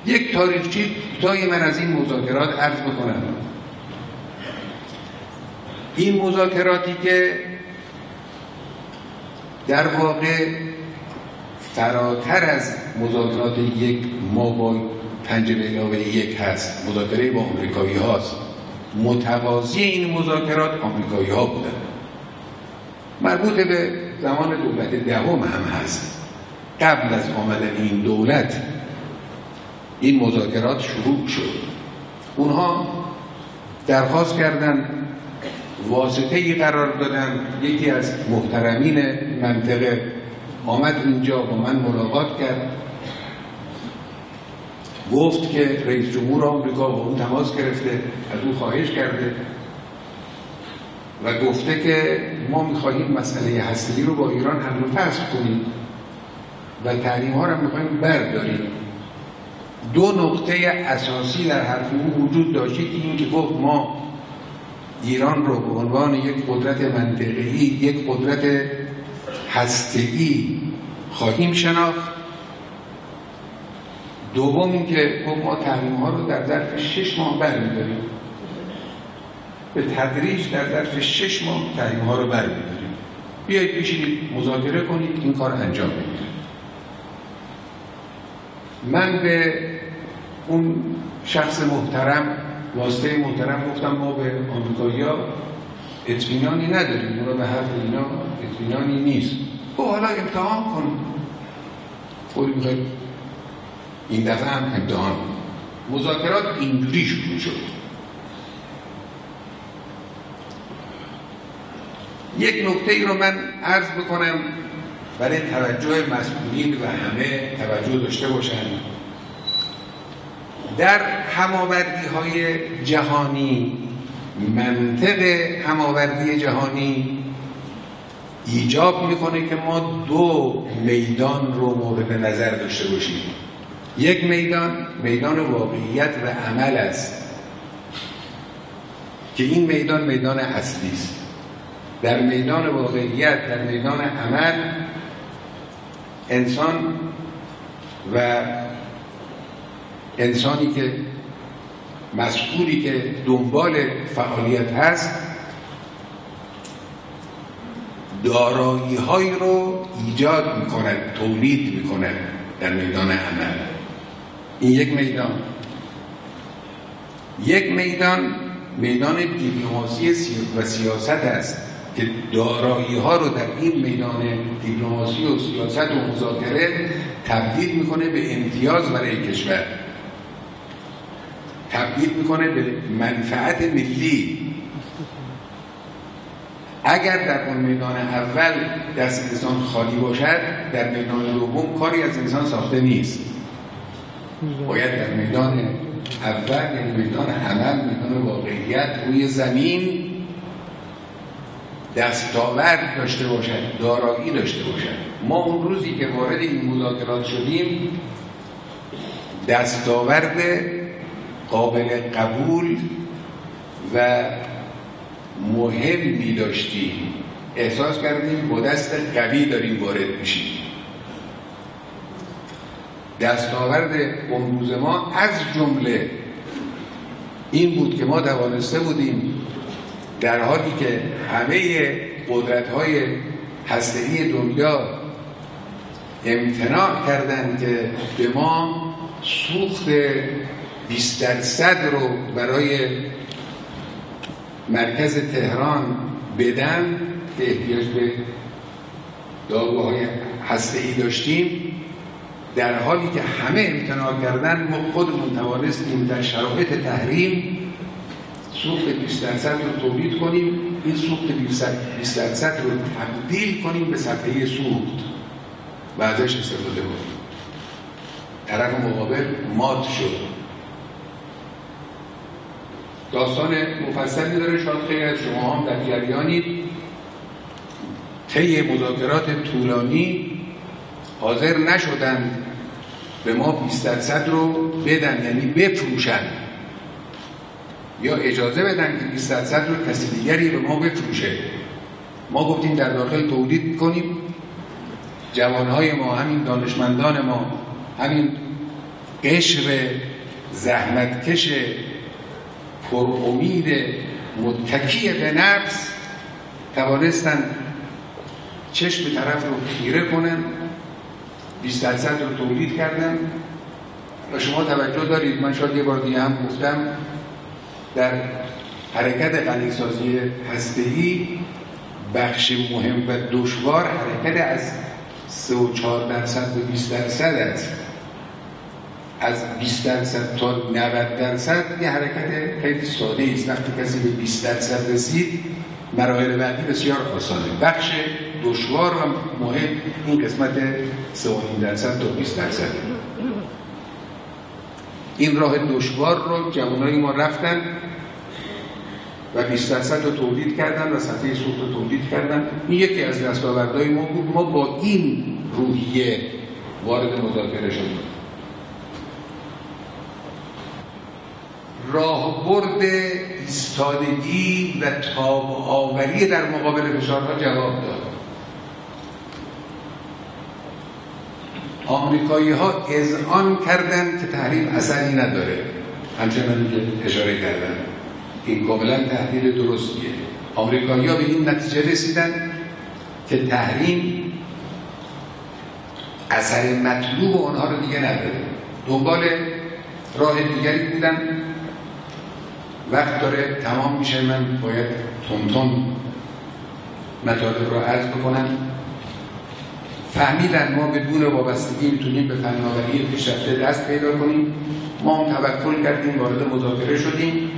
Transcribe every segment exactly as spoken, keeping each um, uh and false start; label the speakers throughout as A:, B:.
A: یک تاریخچه کوتاهی من از این مذاکرات عرض بکنم. این مذاکراتی که در واقع فراتر از مذاکرات یک ما با پنج به علاوه یک هست، مذاکره با آمریکایی هاست، متوازی این مذاکرات آمریکایی ها بودن، مربوط به زمان دولت دهم هم هست. قبل از آمدن این دولت این مذاکرات شروع شد. اونها درخواست کردن، واسطه‌ای قرار دادن. یکی از محترمین منطقه آمد اینجا با من ملاقات کرد، گفت که رئیس جمهور آمریکا با اون تماس گرفته، از اون خواهش کرده و گفته که ما می‌خواهیم مسئله هسته‌ای رو با ایران حل و فصل کنیم و تحریم‌ها رو می‌خواهیم برداریم. دو نقطه اساسی در حرف او وجود داشت. که این که گفت ما ایران رو به عنوان یک قدرت منطقه‌ای، یک قدرت هسته‌ای خواهیم شناخت. دوم این که گفت ما تحریم‌ها رو در ظرف شش ماه برمی‌داریم، به تدریج در ظرف شش ماه تحریم‌ها رو برمی‌داریم، بیایید بشینید مذاکره کنید این کار انجام بگیره. من به اون شخص محترم، واسطه محترم گفتم ما به آمریکایی‌ها اطمینانی نداریم، اونا به حرف اینا اطمینانی نیست. خب حالا امتحان کن. خودی میخواید این دفعه هم امتحان کن. مذاکرات اینجوری شروع شد. یک نکته ای رو من عرض بکنم برای توجه مسئولین و همه توجه داشته باشن. در هماوردی های جهانی، منطق هماوردی جهانی ایجاب میکنه که ما دو میدان رو مورد نظر داشته باشیم. یک میدان میدان واقعیت و عمل است که این میدان میدان اصلی است. در میدان واقعیت، در میدان عمل، انسان و انسانی که مسئولی که دنبال فعالیت هست دارایی هایی رو ایجاد میکنه، تولید میکنه در میدان عمل. این یک میدان. یک میدان میدان دیپلماسی و سیاست است که دارایی ها رو در این میدان دیپلماسی و سیاست و مذاکره تبدیل میکنه به امتیاز برای کشور، تبدیل میکنه به منفعت ملی. اگر در اون میدان اول دست انسان خالی باشد، در میدان دوم کاری از انسان ساخته نیست. باید در میدان اول، یعنی میدان عمل، میدان واقعیت روی زمین دستاورد داشته باشد، دارایی داشته باشد. ما اون روزی که وارد این مذاکرات شدیم دستاورد قابل قبول و مهمی داشتیم. احساس کردیم با دست قوی داریم وارد میشیم. دستاورد اون روز ما از جمله این بود که ما توانسته بودیم در حالی که همه قدرت‌های هسته‌ای دنیا امتناع کردند که به ما سوخت بیست درصد رو برای مرکز تهران بدن که احتیاج به داروهای هسته‌ای داشتیم، در حالی که همه امتناع کردن ما خودمون توانستیم در شرایط تحریم سوخت بیست درصد رو تولید کنیم. این سوخت بیست درصد رو تبدیل کنیم به صفحه سوخت و ازش استفاده کنیم. طرف مقابل مات شد. داستان مفصلی داره، شاید خیلی از شما هم در جریانید. طی مذاکرات طولانی حاضر نشدن به ما بیست درصد رو بدن، یعنی بفروشن یا اجازه بدن که بیست درصد رو کسی دیگری به ما بفروشه. ما گفتیم در داخل تولید کنیم، جوانهای ما، همین دانشمندان ما، همین قشر زحمتکش پر امید متکی به نفس توانستن چشم طرف رو خیره کنن، بیست درصد رو تولید کردن. و شما توجه دارید، من شاید یه بار دیگه هم گفتم، در حرکت غنیسازی هسته‌ای بخش مهم و دشوار حرکت از سه و چهار درصد به بیست درصد است. از بیست درصد تا نود درصد یه حرکت خیلی ساده است. وقتی کسی به بیست درصد رسید مراحل بعدی بسیار آسانه. بخش دشوار و مهم این قسمت سه و نیم درصد تا بیست درصد. این راه دشوار رو جوانای ما رفتن و بیست درصد رو تولید کردن و سطح سوخت رو تولید کردن. این یکی از دستاوردهای ما بود. ما با این روحیه وارد مذاکره شدیم. راهبرد ایستادگی و تاب آوری در مقابل فشارها جواب داد. آمریکایی ها اذعان کردند که تحریم اثری نداره، همچنان که اشاره کردن. این کاملا تحلیل درستیه. آمریکایی ها به این نتیجه رسیدن که تحریم اثر مطلوب آنها رو دیگه نداره. دنبال راه دیگری بودن. وقت داره تمام میشه، من باید تونتون مطالب رو عرض بکنم. فهمیدن ما بدون وابستگی میتونیم به فناوری پیشرفته دست پیدا کنیم. ما هم توکل کردیم، وارد مذاکره شدیم.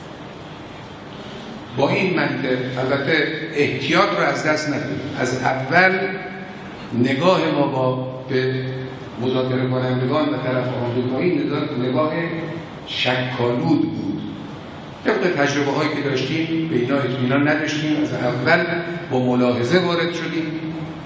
A: با این منطق البته احتیاط رو از دست ندیم. از اول نگاه ما با به مذاکره کنندگان و طرف آمریکایی نگاه شک‌آلود بود. طبق تجربه هایی که داشتیم به اینا اطمینان نداشتیم. از اول با ملاحظه وارد شدیم.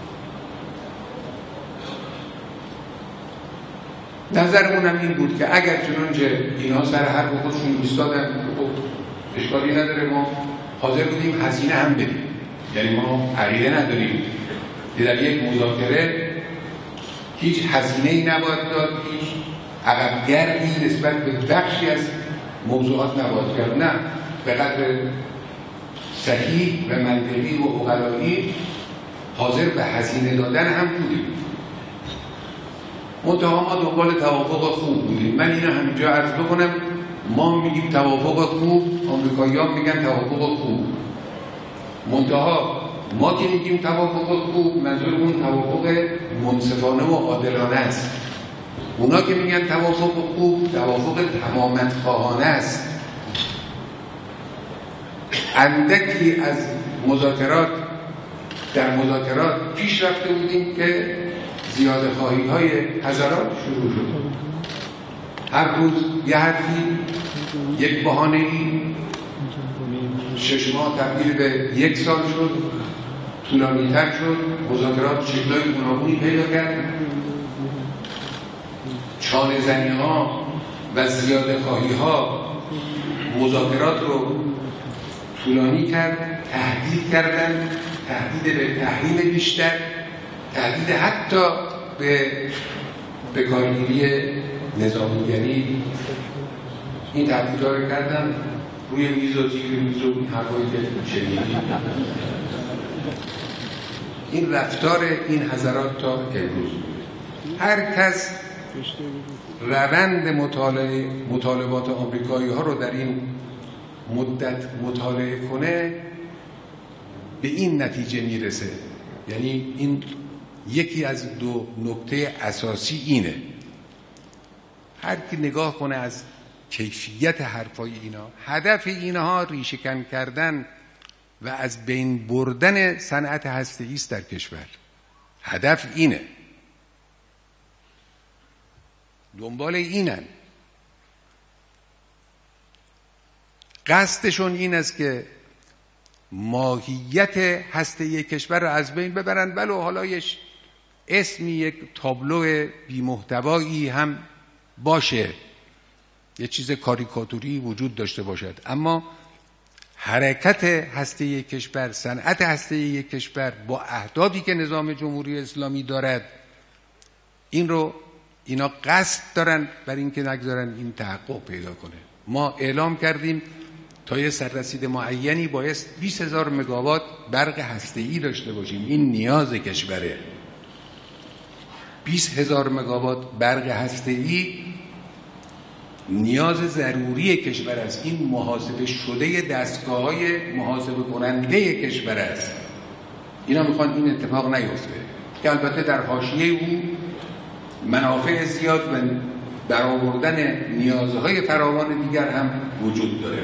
A: نظرمون هم این بود که اگر چنانچه اینها سر حرف خودشون ایستادن اشکالی نداره، ما حاضر بودیم هزینه هم بدیم. یعنی ما عقیده نداریم که در یک مذاکره هیچ هزینه‌ای نباید داد، هیچ عقب‌گردی نسبت به بخشی از موضوعات نباید کرد. نه، به قدر صحیح و منطقی و عقلایی حاضر به هزینه دادن هم بودیم. منتها ما دنبال توافق خوب بودیم. من اینو همینجا عرض بکنم، ما میگیم توافق خوب، آمریکایی‌ها میگن توافق خوب. منتها ما که میگیم توافق خوب، منظورمون توافق منصفانه و عادلانه است. اونا که میگن توافق خوب، توافق تمامت خواهانه است. اندکی از مذاکرات در مذاکرات پیش رفته بودیم که زیاده خواهی های حضرات شروع شد. هر روز یه حرفی، یک بهانه‌ای، شش ماه تبدیل به یک سال شد، طولانی‌تر شد، مذاکرات شکل‌های گوناگونی پیدا کرد. چانه زنی ها و زیاده خواهی ها مذاکرات رو طولانی کرد، تهدید کردن، تهدید به تحریم بیشتر، تهدید حتی به بکارگیری نظامیگری. این تهدیدها رو کردن روی میز و زیر میز و این حرفایی که شنیدیم. این رفتار این حضرات تا امروز. هر کس روند مطالعه مطالبات آمریکایی ها رو در این مدت مطالعه کنه به این نتیجه میرسه. یعنی این یکی از دو نکته اساسی اینه. هر کی نگاه کنه از کیفیت حرفای اینا، هدف اینها ریشه‌کن کردن و از بین بردن صنعت هسته‌ای است در کشور. هدف اینه. دنبال اینن. قصدشون این است که ماهیت هسته‌ای کشور رو از بین ببرن، ولو حالا یه اسمی، یک تابلو بی محتوایی هم باشه، یه چیز کاریکاتوری وجود داشته باشد، اما حرکت هسته‌ای کشور، صنعت هسته‌ای کشور با اهدافی که نظام جمهوری اسلامی دارد، این رو اینا قصد دارن بر اینکه نگذارن این تحقق پیدا کنه. ما اعلام کردیم تا یه سررسید معینی بایست بیست هزار مگاوات برق هسته‌ای داشته باشیم. این نیاز کشوره. بیست هزار مگاوات برق هسته‌ای نیاز ضروری کشور است. این محاسبه شده دستگاه‌های محاسبه کننده کشور است. اینا میخوان این اتفاق نیفته که البته در حاشیه او منافع زیاد و برآوردن نیازهای فراوان دیگر هم وجود داره.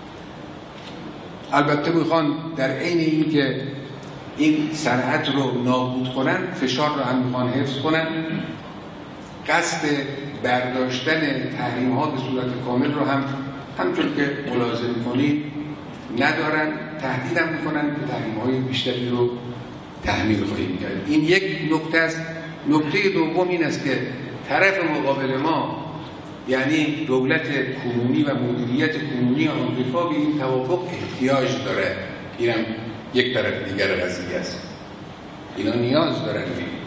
A: البته میخوان در عین این که این صنعت رو نابود کنن، فشار رو هم میخوان حفظ کنن. قصد برداشتن تحریم ها به صورت کامل رو هم همچون که ملاحظه میکنید ندارن. تهدید هم میکنن که تحریم های بیشتری رو تحمیل خواهیم کرد. این یک نکته است. نکته دوم این است که طرف مقابل ما یعنی دولت کنونی و مدیریت کنونی آمریکا به این توافق احتیاج داره. اینم یک طرف دیگر قضیه است. اینا نیاز دارن.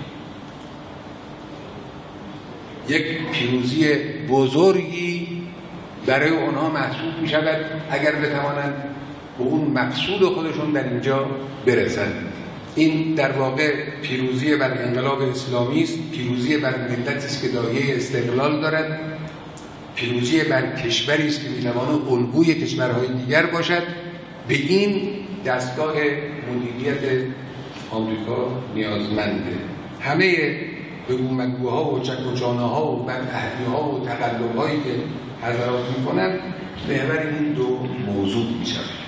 A: یک پیروزی بزرگی برای اونها محسوب می شود اگر بتوانند به اون مقصود خودشون در اینجا برسند. این در واقع پیروزی بر انقلاب اسلامی است، پیروزی بر ملتی است که دایه استقلال دارد، پیروزی بر کشوری است که می‌تواند الگوی کشورهای دیگر باشد. به این دستگاه مدیریت آمریکا نیازمنده. همه بگو مگوها و چک و چانه‌ها و بدعهدی‌ها و تقلب‌هایی که حضرات می‌کنند محور این دو موضوع می‌شود.